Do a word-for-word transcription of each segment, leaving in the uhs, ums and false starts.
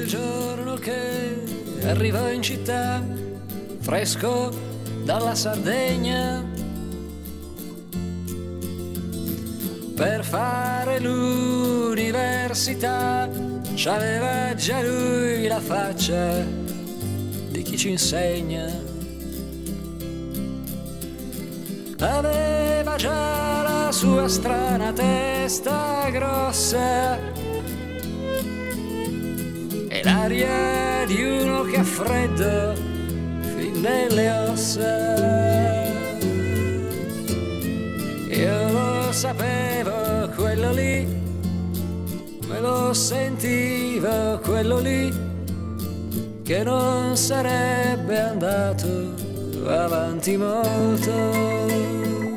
il giorno che arrivò in città, fresco dalla Sardegna, per fare l'università. C'aveva già lui la faccia di chi ci insegna, aveva già la sua strana testa grossa e l'aria di uno che ha freddo fin nelle ossa. Io lo sapevo, quello lì, me lo sentivo, quello lì, che non sarebbe andato avanti molto.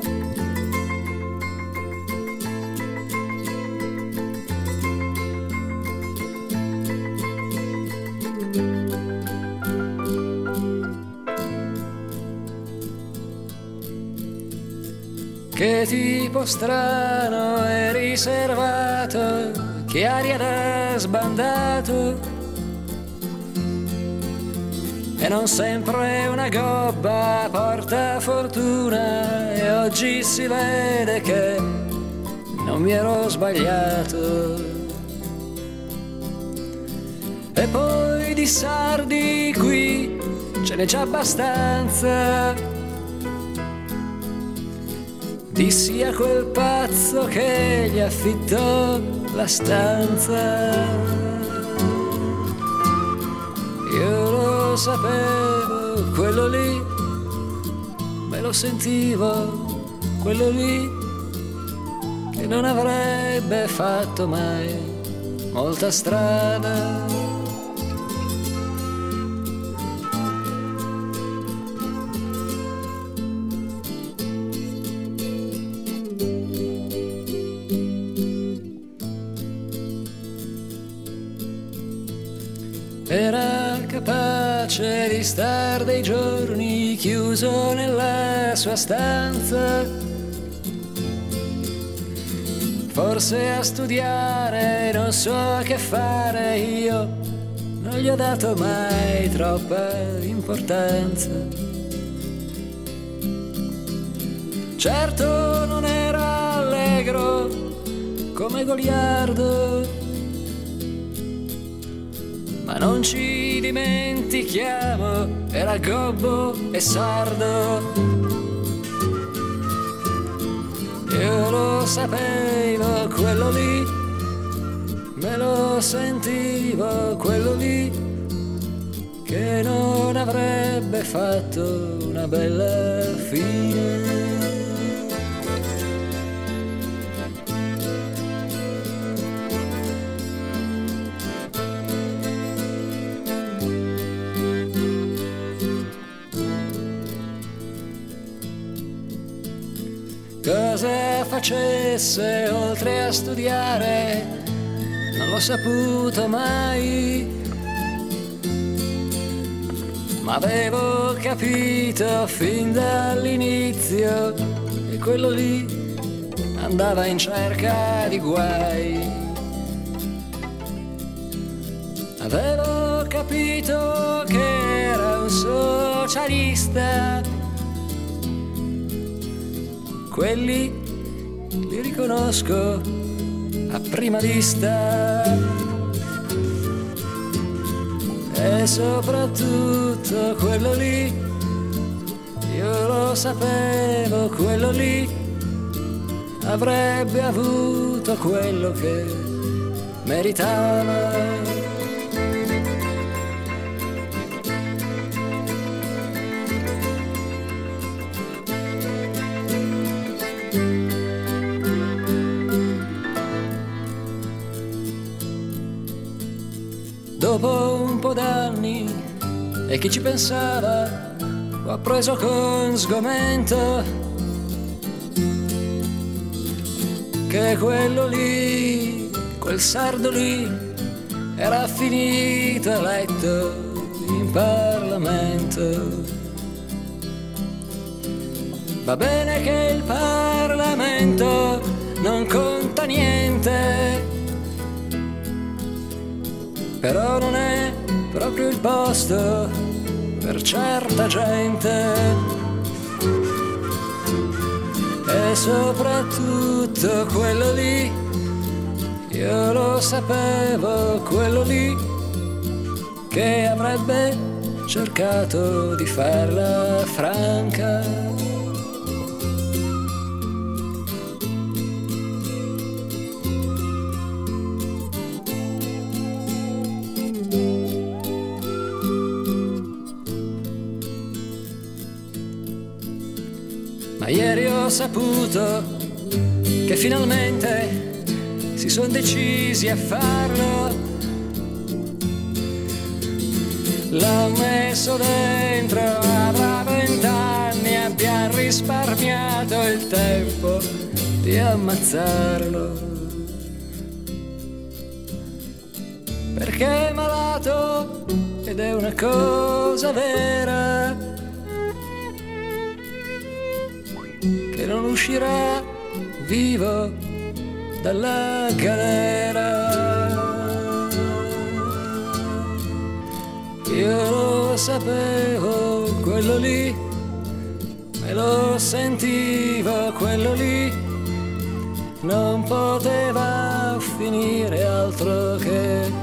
Che tipo strano e riservato, che aria da sbandato, e non sempre una gobba porta fortuna, e oggi si vede che non mi ero sbagliato. E poi di sardi qui ce n'è già abbastanza, dissi a quel pazzo che gli affittò la stanza. Io lo sapevo, quello lì, me lo sentivo, quello lì, che non avrebbe fatto mai molta strada. Era capace di star dei giorni chiuso nella sua stanza, forse a studiare, non so che fare. Io non gli ho dato mai troppa importanza. Certo non era allegro come Goliardo, ma non ci dimentichiamo, era gobbo e sardo. Io lo sapevo, quello lì, me lo sentivo, quello lì, che non avrebbe fatto una bella fine. Cosa facesse oltre a studiare non l'ho saputo mai, ma avevo capito fin dall'inizio che quello lì andava in cerca di guai. Avevo capito che era un socialista, quelli li riconosco a prima vista, e soprattutto quello lì, io lo sapevo, quello lì avrebbe avuto quello che meritava. Dopo un po' d'anni, e chi ci pensava, ho appreso con sgomento che quello lì, quel sardo lì, era finito eletto in Parlamento. Va bene che il Parlamento non conta niente, però non è proprio il posto per certa gente. E soprattutto quello lì, io lo sapevo, quello lì che avrebbe cercato di farla franca. Ma ieri ho saputo che finalmente si sono decisi a farlo. L'ha messo dentro, avrà vent'anni, abbia risparmiato il tempo di ammazzarlo. Perché è malato ed è una cosa vera, che non uscirà vivo dalla galera. Io lo sapevo, quello lì, me lo sentivo, quello lì, non poteva finire altro che